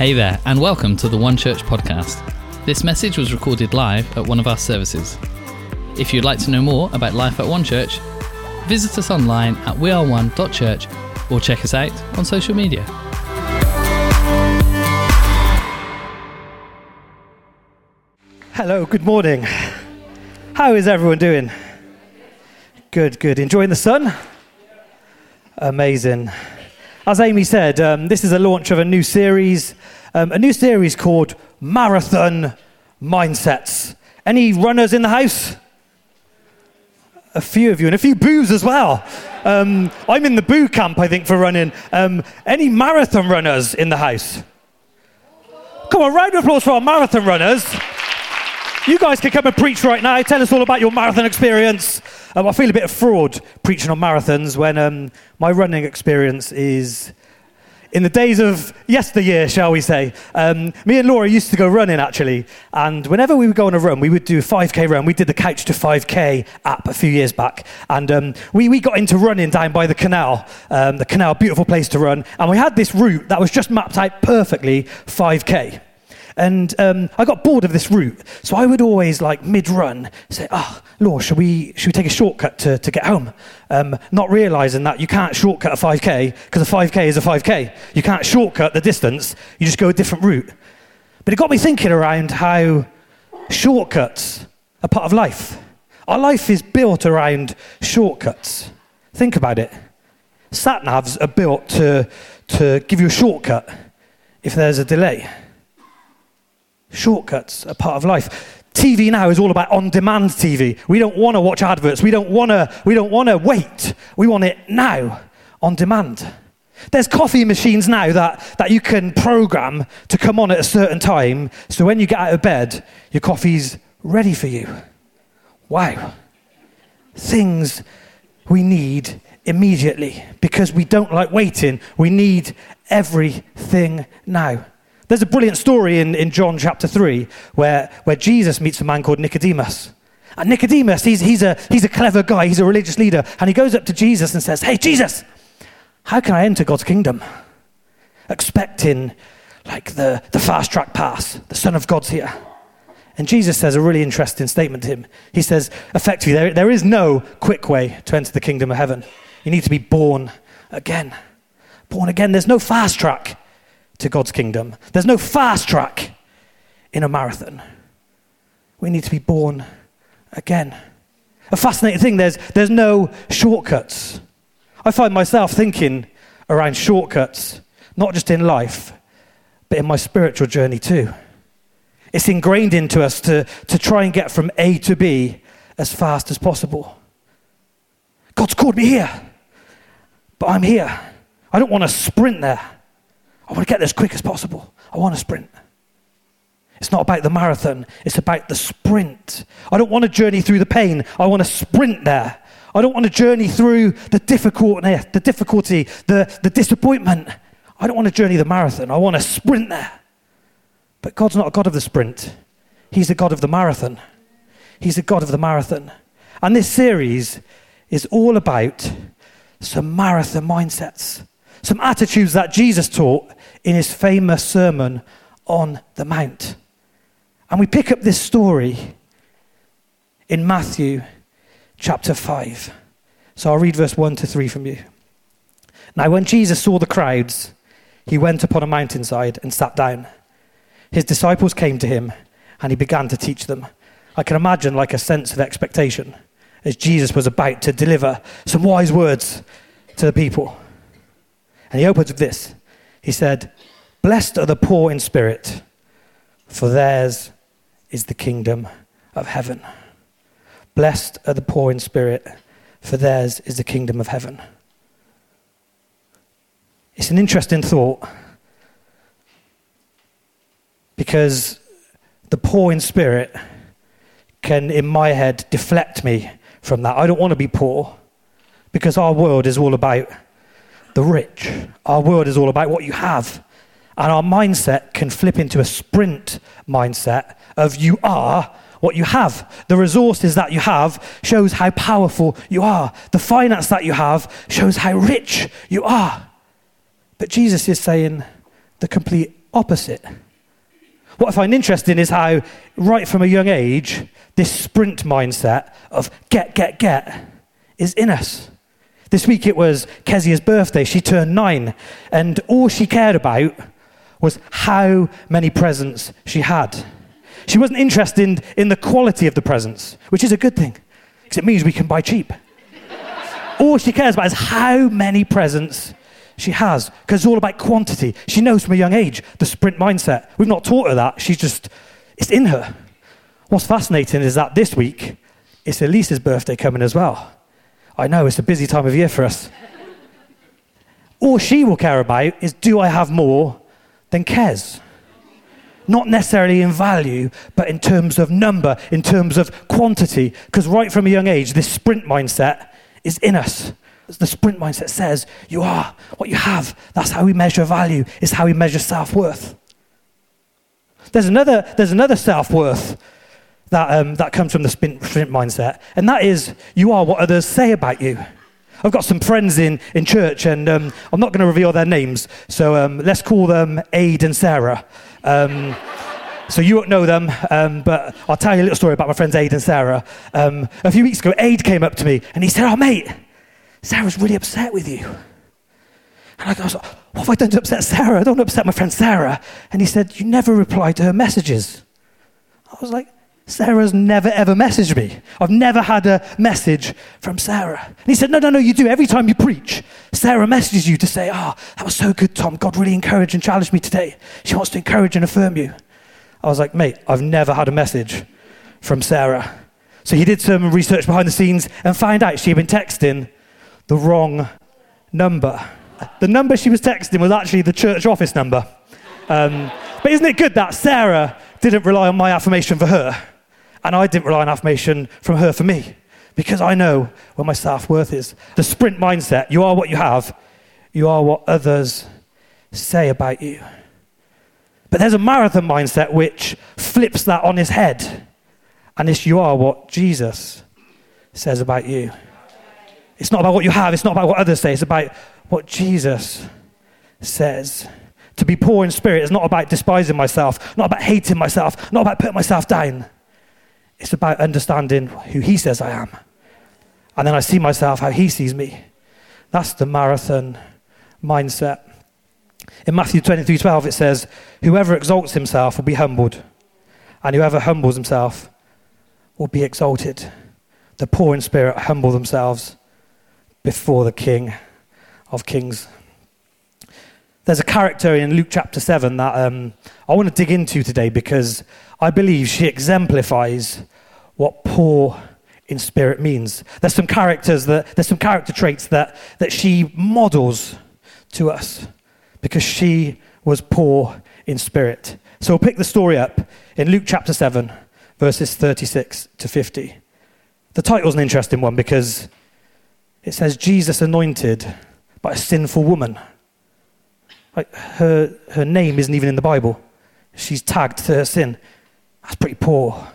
Hey there, and welcome to the One Church podcast. This message was recorded live at one of our services. If you'd like to know more about life at One Church, visit us online at weareone.church or check us out on social media. Hello, good morning. How is everyone doing? Good. Enjoying the sun? Amazing. As Amy said, this is a launch of a new series called Marathon Mindsets. Any runners in the house? A few of you, and a few boos as well. I'm in the boo camp, I think, for running. Any marathon runners in the house? Come on, round of applause for our marathon runners. You guys can come and preach right now. Tell us all about your marathon experience. I feel a bit of fraud preaching on marathons when my running experience is in the days of yesteryear, shall we say. Me and Laura used to go running, actually. And whenever we would go on a run, we would do a 5K run. We did the Couch to 5K app a few years back. And we got into running down by the canal. Beautiful place to run. And we had this route that was just mapped out perfectly, 5K. And I got bored of this route, so I would always, mid-run, say, Laura, should we take a shortcut to get home? Not realising that you can't shortcut a 5K, because a 5K is a 5K. You can't shortcut the distance, you just go a different route. But it got me thinking around how shortcuts are part of life. Our life is built around shortcuts. Think about it. Sat-navs are built to give you a shortcut if there's a delay. Shortcuts are part of life. TV now is all about on-demand TV. We don't want to watch adverts. We don't want to wait. We want it now, on demand. There's coffee machines now that you can program to come on at a certain time, so when you get out of bed, your coffee's ready for you. Wow. Things we need immediately because we don't like waiting. We need everything now. There's a brilliant story in John chapter 3 where Jesus meets a man called Nicodemus. And Nicodemus, he's a clever guy, he's a religious leader, and he goes up to Jesus and says, "Hey, Jesus, how can I enter God's kingdom?" Expecting the fast track pass, the Son of God's here. And Jesus says a really interesting statement to him. He says, effectively, there is no quick way to enter the kingdom of heaven. You need to be born again. Born again. There's no fast track to God's kingdom. There's no fast track in a marathon. We need to be born again. A fascinating thing, there's no shortcuts. I find myself thinking around shortcuts, not just in life, but in my spiritual journey too. It's ingrained into us to try and get from A to B as fast as possible. God's called me here, but I'm here. I don't want to sprint there. I want to get there as quick as possible. I want to sprint. It's not about the marathon. It's about the sprint. I don't want to journey through the pain. I want to sprint there. I don't want to journey through the difficulty, the disappointment. I don't want to journey the marathon. I want to sprint there. But God's not a God of the sprint. He's a God of the marathon. He's a God of the marathon. And this series is all about some marathon mindsets. Some attitudes that Jesus taught in his famous Sermon on the Mount. And we pick up this story in Matthew chapter 5. So I'll read verse 1 to 3 from you. Now when Jesus saw the crowds, he went upon a mountainside and sat down. His disciples came to him and he began to teach them. I can imagine a sense of expectation as Jesus was about to deliver some wise words to the people. And he opens with this. He said, "Blessed are the poor in spirit, for theirs is the kingdom of heaven." Blessed are the poor in spirit, for theirs is the kingdom of heaven. It's an interesting thought because the poor in spirit can, in my head, deflect me from that. I don't want to be poor because our world is all about the rich. Our world is all about what you have. And our mindset can flip into a sprint mindset of you are what you have. The resources that you have shows how powerful you are. The finance that you have shows how rich you are. But Jesus is saying the complete opposite. What I find interesting is how, right from a young age, this sprint mindset of get is in us. This week it was Kezia's birthday. She turned 9, and all she cared about was how many presents she had. She wasn't interested in the quality of the presents, which is a good thing, because it means we can buy cheap. All she cares about is how many presents she has, because it's all about quantity. She knows from a young age the sprint mindset. We've not taught her that. It's in her. What's fascinating is that this week, it's Elise's birthday coming as well. I know, it's a busy time of year for us. All she will care about is, do I have more than Kez? Not necessarily in value, but in terms of number, in terms of quantity. Because right from a young age, this sprint mindset is in us. The sprint mindset says, you are what you have. That's how we measure value. It's how we measure self-worth. There's another self-worth that comes from the sprint mindset, and that is, you are what others say about you. I've got some friends in church, and I'm not going to reveal their names, so let's call them Aid and Sarah. So you won't know them, but I'll tell you a little story about my friends Aid and Sarah. A few weeks ago, Aid came up to me, and he said, "Oh, mate, Sarah's really upset with you." And I was like, "What have I done to upset Sarah? I don't want to upset my friend Sarah." And he said, "You never reply to her messages." I was like, "Sarah's never ever messaged me. I've never had a message from Sarah." And he said, No, you do. Every time you preach, Sarah messages you to say, that was so good, Tom. God really encouraged and challenged me today. She wants to encourage and affirm you." I was like, "Mate, I've never had a message from Sarah." So he did some research behind the scenes and found out she had been texting the wrong number. The number she was texting was actually the church office number. But isn't it good that Sarah didn't rely on my affirmation for her, and I didn't rely on affirmation from her for me? Because I know where my self-worth is. The sprint mindset, you are what you have, you are what others say about you. But there's a marathon mindset which flips that on his head, and it's, you are what Jesus says about you. It's not about what you have, it's not about what others say, it's about what Jesus says. To be poor in spirit is not about despising myself, not about hating myself, not about putting myself down. It's about understanding who he says I am. And then I see myself how he sees me. That's the marathon mindset. In Matthew 23:12 it says, "Whoever exalts himself will be humbled, and whoever humbles himself will be exalted." The poor in spirit humble themselves before the King of Kings. There's a character in Luke chapter 7 that I want to dig into today, because I believe she exemplifies what poor in spirit means. There's some character traits that she models to us, because she was poor in spirit. So we'll pick the story up in Luke chapter 7, verses 36 to 50. The title's an interesting one, because it says, Jesus anointed by a sinful woman. Like her name isn't even in the Bible. She's tagged to her sin. That's pretty poor.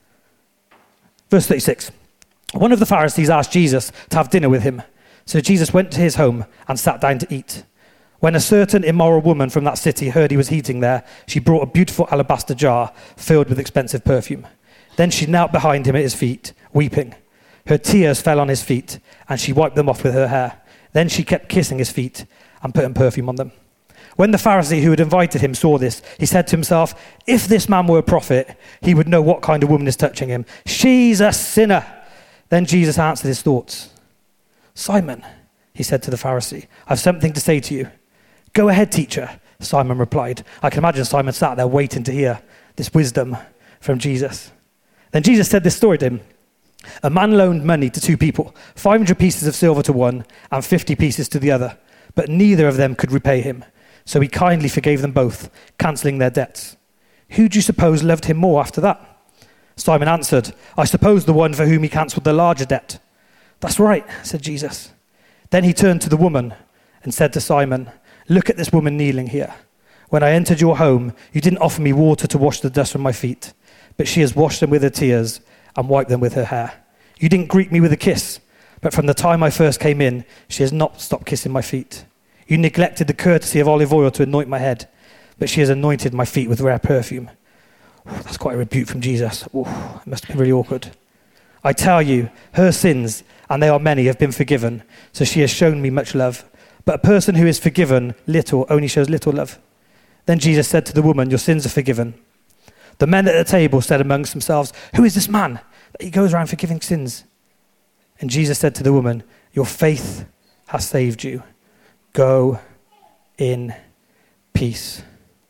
Verse 36. One of the Pharisees asked Jesus to have dinner with him. So Jesus went to his home and sat down to eat. When a certain immoral woman from that city heard he was eating there, she brought a beautiful alabaster jar filled with expensive perfume. Then she knelt behind him at his feet, weeping. Her tears fell on his feet, and she wiped them off with her hair. Then she kept kissing his feet and putting perfume on them. When the Pharisee who had invited him saw this, he said to himself, "If this man were a prophet, he would know what kind of woman is touching him. She's a sinner." Then Jesus answered his thoughts. "Simon," he said to the Pharisee, "I have something to say to you." "Go ahead, teacher," Simon replied. I can imagine Simon sat there waiting to hear this wisdom from Jesus. Then Jesus said this story to him. A man loaned money to two people, 500 pieces of silver to one and 50 pieces to the other, but neither of them could repay him. So he kindly forgave them both, cancelling their debts. Who do you suppose loved him more after that? Simon answered, "I suppose the one for whom he cancelled the larger debt." "That's right," said Jesus. Then he turned to the woman and said to Simon, "Look at this woman kneeling here. When I entered your home, you didn't offer me water to wash the dust from my feet, but she has washed them with her tears and wiped them with her hair. You didn't greet me with a kiss, but from the time I first came in, she has not stopped kissing my feet. You neglected the courtesy of olive oil to anoint my head, but she has anointed my feet with rare perfume. That's quite a rebuke from Jesus. It must have been really awkward. I tell you, her sins, and they are many, have been forgiven, so she has shown me much love. But a person who is forgiven little only shows little love. Then Jesus said to the woman, your sins are forgiven. The men at the table said amongst themselves, who is this man that he goes around forgiving sins? And Jesus said to the woman, your faith has saved you. Go in peace.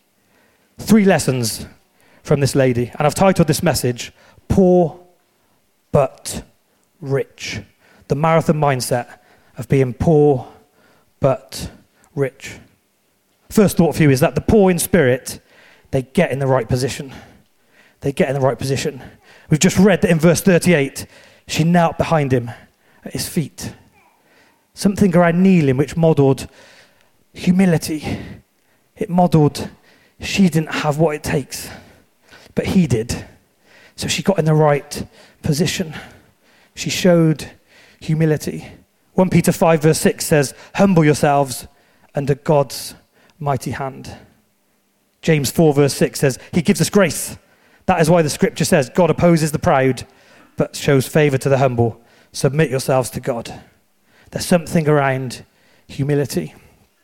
3 lessons from this lady. And I've titled this message, Poor but Rich. The marathon mindset of being poor but rich. First thought for you is that the poor in spirit, they get in the right position. They get in the right position. We've just read that in verse 38, she knelt behind him at his feet. Something around kneeling which modelled humility. It modelled she didn't have what it takes, but he did. So she got in the right position. She showed humility. 1 Peter 5 verse 6 says, humble yourselves under God's mighty hand. James 4 verse 6 says, he gives us grace. That is why the scripture says, God opposes the proud, but shows favour to the humble. Submit yourselves to God. There's something around humility.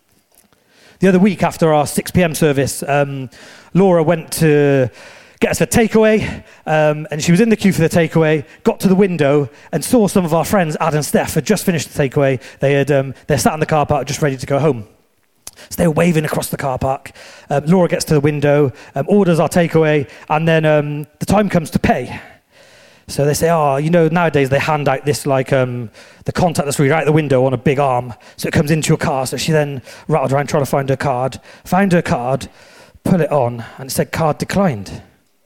The other week after our 6 p.m. service, Laura went to get us a takeaway, and she was in the queue for the takeaway, got to the window and saw some of our friends, Ad and Steph, had just finished the takeaway. They're sat in the car park just ready to go home. So they were waving across the car park. Laura gets to the window, orders our takeaway, and then the time comes to pay. So they say, nowadays they hand out this the contactless reader out the window on a big arm. So it comes into your car. So she then rattled around trying to find her card, found her card, put it on, and it said card declined.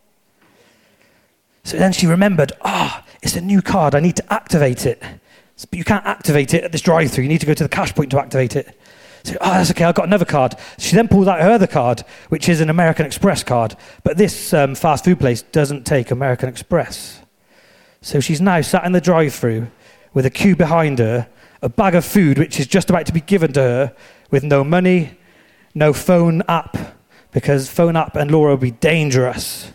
So then she remembered, it's a new card, I need to activate it. But you can't activate it at this drive-thru, you need to go to the cash point to activate it. So, that's okay, I've got another card. She then pulls out her other card, which is an American Express card. But this fast food place doesn't take American Express. So she's now sat in the drive-thru with a queue behind her, a bag of food which is just about to be given to her, with no money, no phone app, because phone app and Laura would be dangerous.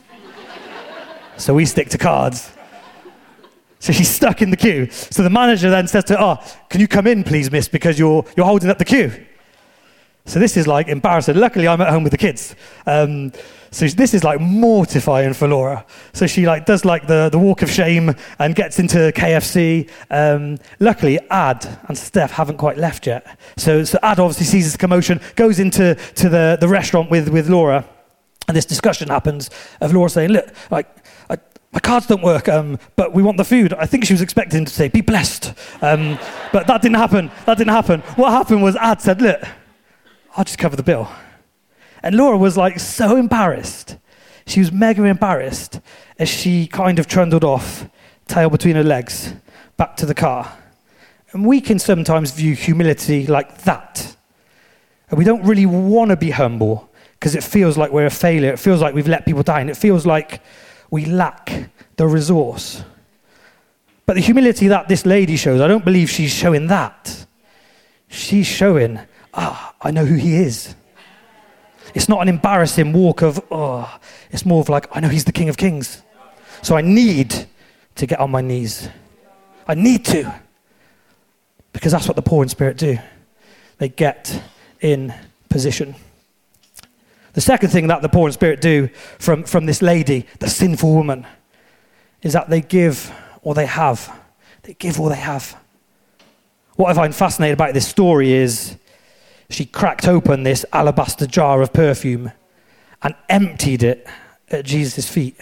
So we stick to cards. So she's stuck in the queue. So the manager then says to her, can you come in please, miss, because you're holding up the queue. So this is embarrassing. Luckily I'm at home with the kids. So this is mortifying for Laura. So she does the walk of shame and gets into KFC. Luckily Ad and Steph haven't quite left yet. So Ad obviously sees this commotion, goes into the restaurant with Laura, and this discussion happens of Laura saying, look, my cards don't work, but we want the food. I think she was expecting to say, be blessed. But that didn't happen. What happened was Ad said, look, I'll just cover the bill. And Laura was so embarrassed. She was mega embarrassed as she kind of trundled off, tail between her legs, back to the car. And we can sometimes view humility like that. And we don't really want to be humble because it feels like we're a failure. It feels like we've let people down. It feels like we lack the resource. But the humility that this lady shows, I don't believe she's showing that. She's showing, I know who he is. It's not an embarrassing walk of, it's more of I know he's the King of Kings. So I need to get on my knees. I need to. Because that's what the poor in spirit do. They get in position. The second thing that the poor in spirit do from this lady, the sinful woman, is that they give or they have. They give or they have. What I find fascinating about this story is she cracked open this alabaster jar of perfume and emptied it at Jesus' feet.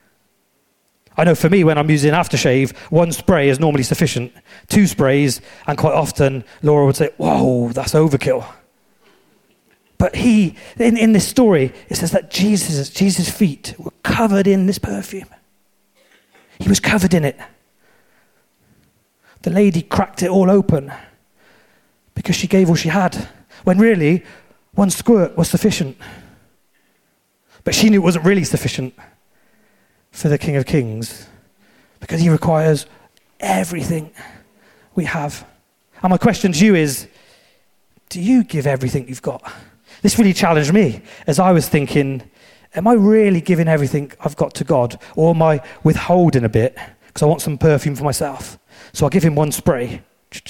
I know for me, when I'm using aftershave, 1 spray is normally sufficient. 2 sprays, and quite often Laura would say, whoa, that's overkill. But in this story, it says that Jesus' feet were covered in this perfume. He was covered in it. The lady cracked it all open because she gave all she had, when really 1 squirt was sufficient. But she knew it wasn't really sufficient for the King of Kings because he requires everything we have. And my question to you is, do you give everything you've got? This really challenged me as I was thinking, am I really giving everything I've got to God? Or am I withholding a bit because I want some perfume for myself? So I'll give him one spray.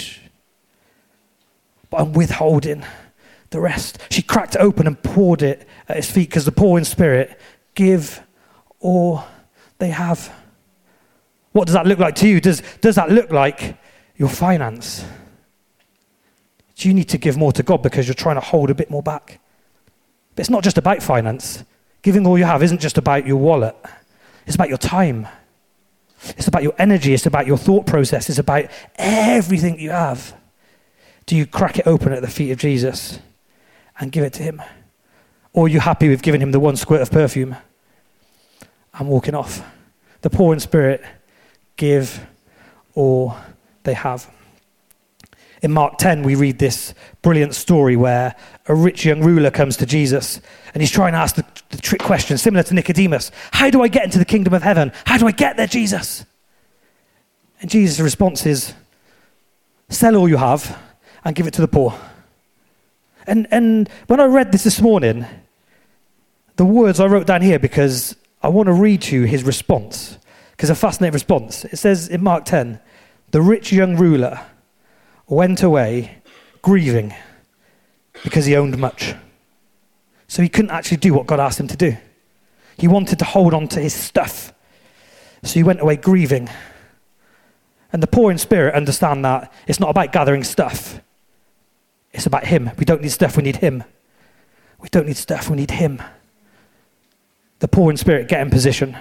But I'm withholding the rest. She cracked it open and poured it at his feet because the poor in spirit give all they have. What does that look like to you? Does that look like your finance? Do you need to give more to God because you're trying to hold a bit more back? But it's not just about finance. Giving all you have isn't just about your wallet. It's about your time. It's about your energy. It's about your thought process. It's about everything you have. Do you crack it open at the feet of Jesus and give it to him? Or are you happy with giving him the one squirt of perfume and walking off? The poor in spirit give all they have. In Mark 10, we read this brilliant story where a rich young ruler comes to Jesus and he's trying to ask the trick question, similar to Nicodemus. How do I get into the kingdom of heaven? How do I get there, Jesus? And Jesus' response is, sell all you have and give it to the poor. And when I read this morning, the words I wrote down here, because I want to read to you his response, because a fascinating response. It says in Mark 10, the rich young ruler went away grieving because he owned much. So he couldn't actually do what God asked him to do. He wanted to hold on to his stuff. So he went away grieving. And the poor in spirit understand that it's not about gathering stuff. It's about him. We don't need stuff, we need him. We don't need stuff, we need him. The poor in spirit get in position.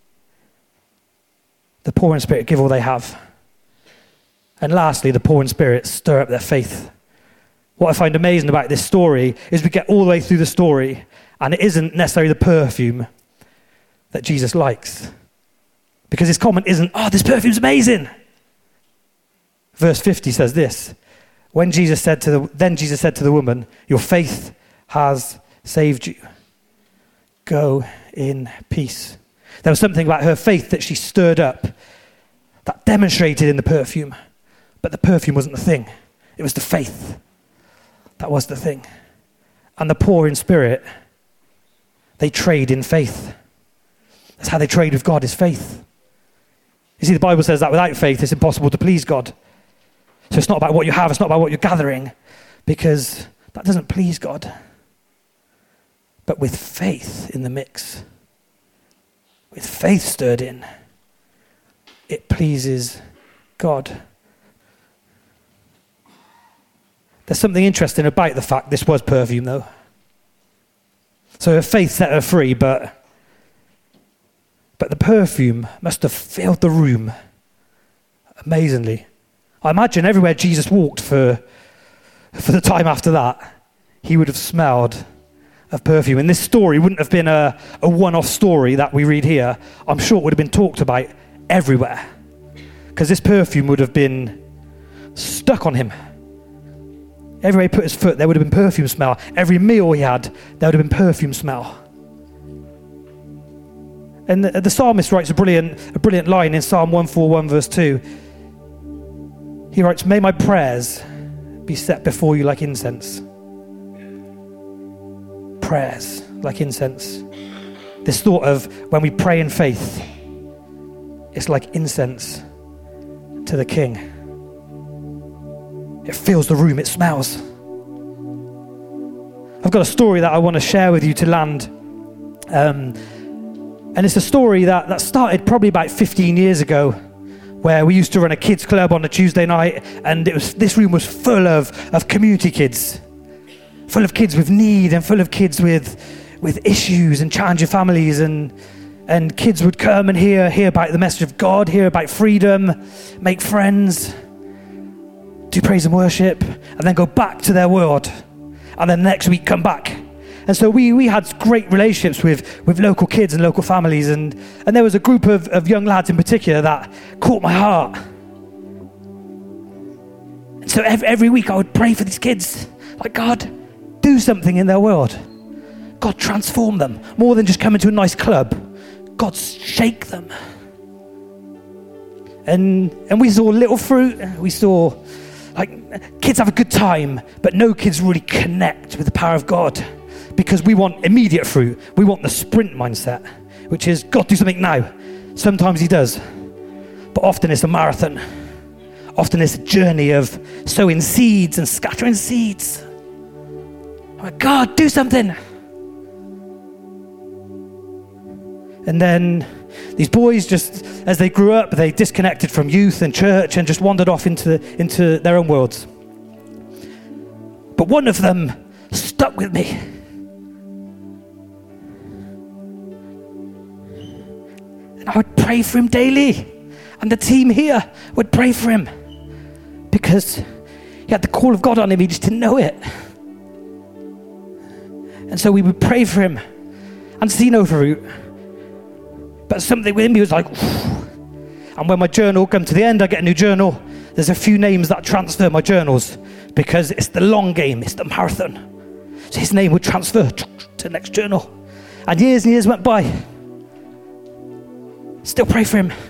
The poor in spirit give all they have. And lastly, the poor in spirit stir up their faith. What I find amazing about this story is we get all the way through the story and it isn't necessarily the perfume that Jesus likes. Because his comment isn't, oh, this perfume's amazing. Verse 50 says this, then Jesus said to the woman, your faith has saved you. Go in peace. There was something about her faith that she stirred up that demonstrated in the perfume. But the perfume wasn't the thing. It was the faith. That was the thing. And the poor in spirit, they trade in faith. That's how they trade with God, is faith. You see, the Bible says that without faith, it's impossible to please God. So it's not about what you have, it's not about what you're gathering, because that doesn't please God. But with faith in the mix, with faith stirred in, it pleases God. There's something interesting about the fact this was perfume, though. So her faith set her free, but the perfume must have filled the room amazingly. I imagine everywhere Jesus walked for the time after that, he would have smelled of perfume. And this story wouldn't have been a one-off story that we read here. I'm sure it would have been talked about everywhere, because this perfume would have been stuck on him. Everywhere he put his foot, there would have been perfume smell. Every meal he had, there would have been perfume smell. And the psalmist writes a brilliant line in Psalm 141 verse 2. He writes, may my prayers be set before you like incense. Prayers like incense. This thought of when we pray in faith, it's like incense to the King. It fills the room, it smells. I've got a story that I want to share with you to land. And it's a story that started probably about 15 years ago, where we used to run a kids club on a Tuesday night, and this room was full of community kids, full of kids with need and full of kids with issues and challenging families, and kids would come and hear about the message of God, hear about freedom, make friends, do praise and worship, and then go back to their world, and then next week come back. And so we had great relationships with local kids and local families, and there was a group of young lads in particular that caught my heart. And so every week I would pray for these kids, like, God, do something in their world. God, transform them. More than just coming to a nice club, God, shake them. And we saw little fruit. We saw like kids have a good time, but no kids really connect with the power of God. because we want immediate fruit. We want the sprint mindset, which is, God, do something now. Sometimes he does, but often it's a marathon. Often it's a journey of sowing seeds and scattering seeds. I'm like, God, do something. And then these boys, just as they grew up, they disconnected from youth and church and just wandered off into their own worlds. But one of them stuck with me. And I would pray for him daily. And the team here would pray for him. Because he had the call of God on him, he just didn't know it. And so we would pray for him and see no fruit. But something within me was like, and when my journal come to the end, I get a new journal. There's a few names that transfer my journals because it's the long game, it's the marathon. So his name would transfer to the next journal. And years went by. Still pray for him.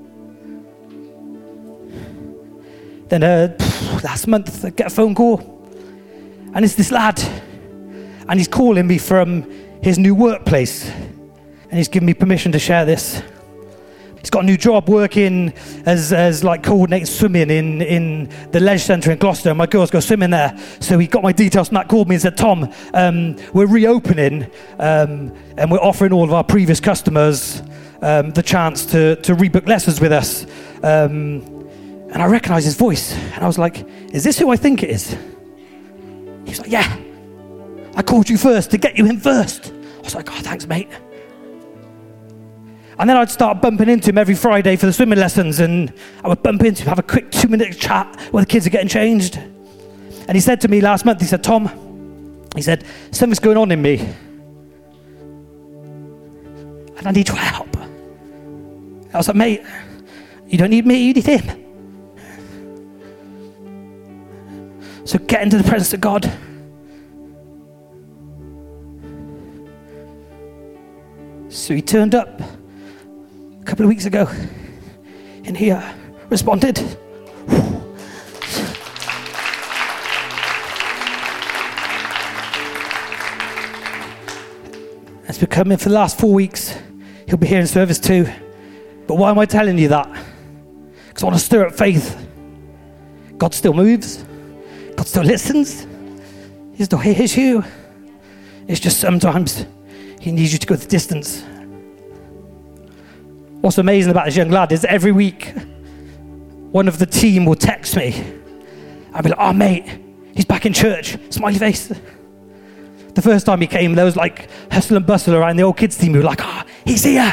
Then last month, I get a phone call. And it's this lad. And he's calling me from his new workplace. And he's given me permission to share this. He's got a new job working as like coordinating swimming in the leisure centre in Gloucester. My girls go swimming there. So he got my details from that, called me and said, Tom, we're reopening and we're offering all of our previous customers the chance to rebook lessons with us. And I recognised his voice. And I was like, is this who I think it is? He was like, yeah. I called you first to get you in first. I was like, oh, thanks, mate. And then I'd start bumping into him every Friday for the swimming lessons, and I would bump into him, have a quick 2-minute chat while the kids are getting changed. And he said to me last month, he said, Tom, he said, something's going on in me. And I need your help. I was like, mate, you don't need me, you need him. So get into the presence of God. So he turned up a couple of weeks ago in here, responded. It's been coming for the last 4 weeks. He'll be here in service too. But why am I telling you that? Because I want to stir up faith. God still moves. God still listens. He still hears you. It's just sometimes he needs you to go the distance. What's amazing about this young lad is every week, one of the team will text me. I'll be like, oh mate, he's back in church, smiley face. The first time he came, there was like hustle and bustle around the old kids team. We were like, oh, he's here.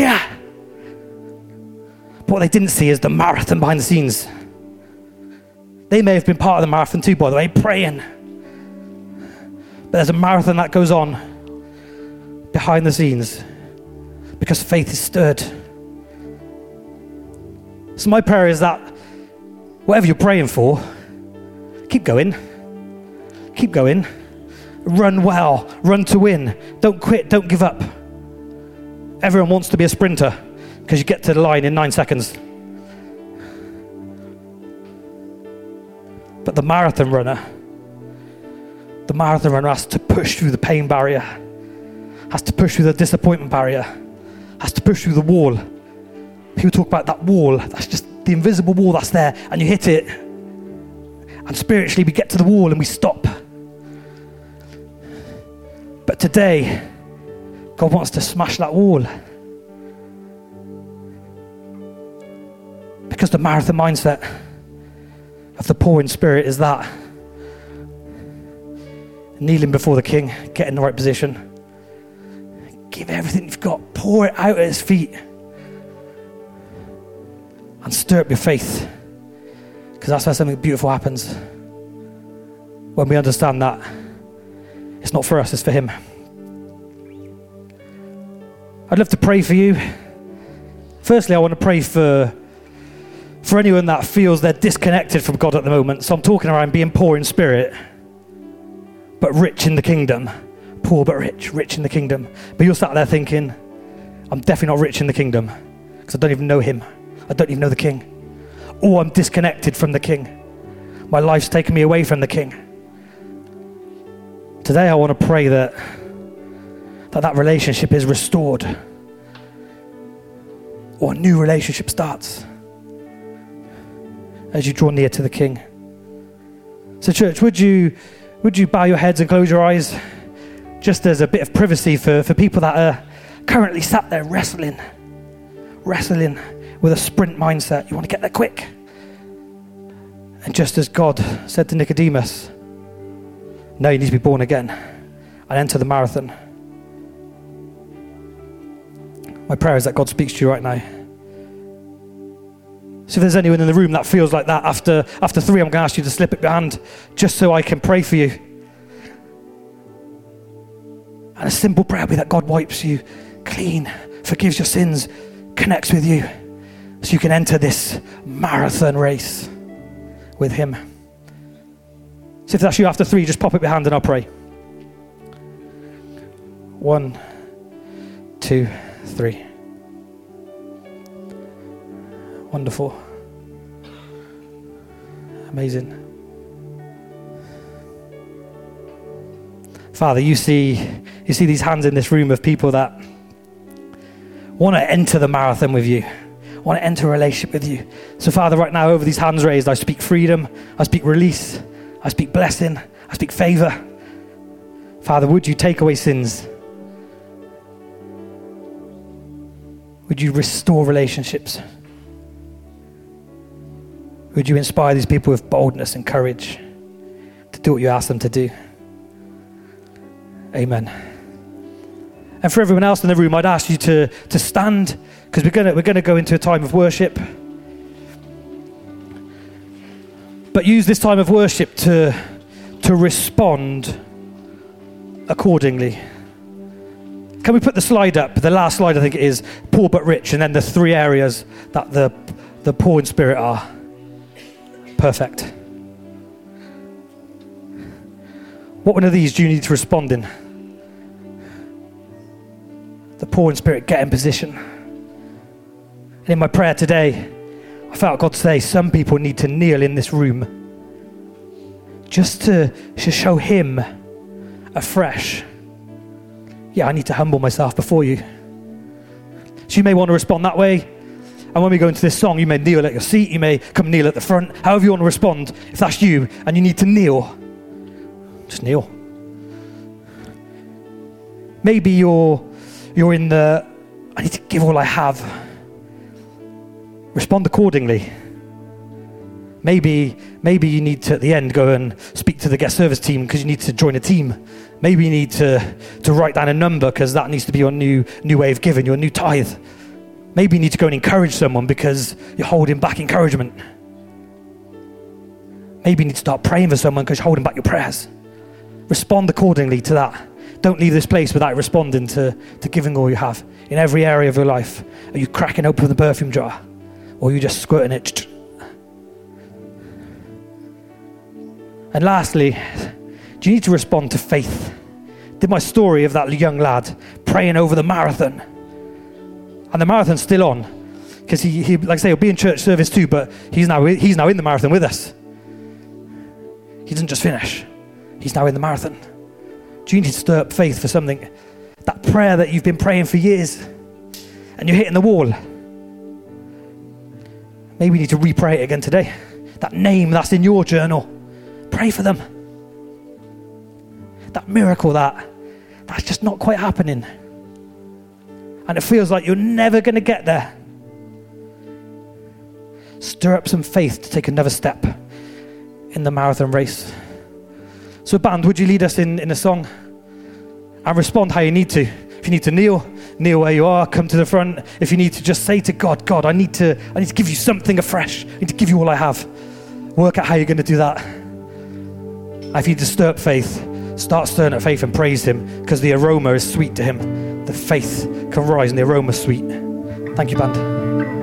But what they didn't see is the marathon behind the scenes. They may have been part of the marathon too, by the way, praying. But there's a marathon that goes on behind the scenes because faith is stirred. So my prayer is that whatever you're praying for, keep going. Keep going. Run well. Run to win. Don't quit. Don't give up. Everyone wants to be a sprinter because you get to the line in 9 seconds. But the marathon runner has to push through the pain barrier, has to push through the disappointment barrier, has to push through the wall. People talk about that wall, that's just the invisible wall that's there, and you hit it. And spiritually, we get to the wall and we stop. But today, God wants to smash that wall. Because the marathon mindset of the poor in spirit is that. Kneeling before the King, get in the right position. Give everything you've got, pour it out at his feet. And stir up your faith. Because that's where something beautiful happens. When we understand that it's not for us, it's for him. I'd love to pray for you. Firstly, I want to pray for anyone that feels they're disconnected from God at the moment. So I'm talking around being poor in spirit, but rich in the kingdom. Poor but rich, rich in the kingdom. But you're sat there thinking, I'm definitely not rich in the kingdom because I don't even know him. I don't even know the King. Or I'm disconnected from the King. My life's taken me away from the King. Today I want to pray that relationship is restored, or a new relationship starts as you draw near to the King. So church, would you bow your heads and close your eyes, just as a bit of privacy for people that are currently sat there wrestling with a sprint mindset. You want to get there quick. And just as God said to Nicodemus, no, you need to be born again and enter the marathon. My prayer is that God speaks to you right now. So if there's anyone in the room that feels like that, after 3, I'm going to ask you to slip up your hand just so I can pray for you. And a simple prayer will be that God wipes you clean, forgives your sins, connects with you, so you can enter this marathon race with him. So if that's you after 3, just pop up your hand and I'll pray. 1, 2, 3. Wonderful. Amazing. Father, you see these hands in this room of people that want to enter the marathon with you, want to enter a relationship with you. So Father, right now over these hands raised, I speak freedom, I speak release, I speak blessing, I speak favor. Father, would you take away sins? Would you restore relationships? Would you inspire these people with boldness and courage to do what you ask them to do? Amen. And for everyone else in the room, I'd ask you to stand, because we're gonna go into a time of worship. But use this time of worship to respond accordingly. Can we put the slide up? The last slide, I think it is, poor but rich, and then the 3 areas that the poor in spirit are. Perfect. What one of these do you need to respond in? The poor in spirit, get in position. And in my prayer today, I felt God say some people need to kneel in this room just to show him afresh. Yeah, I need to humble myself before you. So you may want to respond that way. And when we go into this song, you may kneel at your seat, you may come kneel at the front. However you want to respond, if that's you and you need to kneel, just kneel. Maybe you're in the, I need to give all I have. Respond accordingly. Maybe you need to, at the end, go and speak to the guest service team because you need to join a team. Maybe you need to write down a number because that needs to be your new way of giving, your new tithe. Maybe you need to go and encourage someone because you're holding back encouragement. Maybe you need to start praying for someone because you're holding back your prayers. Respond accordingly to that. Don't leave this place without responding to giving all you have. In every area of your life, are you cracking open the perfume jar? Or are you just squirting it? And lastly, do you need to respond to faith? Did my story of that young lad praying over the marathon. And the marathon's still on. Because he like I say, he'll be in church service too, but he's now in the marathon with us. He doesn't just finish. He's now in the marathon. Do you need to stir up faith for something? That prayer that you've been praying for years and you're hitting the wall. Maybe you need to re-pray it again today. That name that's in your journal. Pray for them. That miracle that's just not quite happening. And it feels like you're never going to get there. Stir up some faith to take another step in the marathon race. So band, would you lead us in a song? And respond how you need to. If you need to kneel where you are, come to the front. If you need to just say to God, I need to give you something afresh. I need to give you all I have. Work out how you're going to do that. And if you need to stir up faith, start stirring up faith and praise him, because the aroma is sweet to him. The faith can rise and the aroma is sweet. Thank you, band.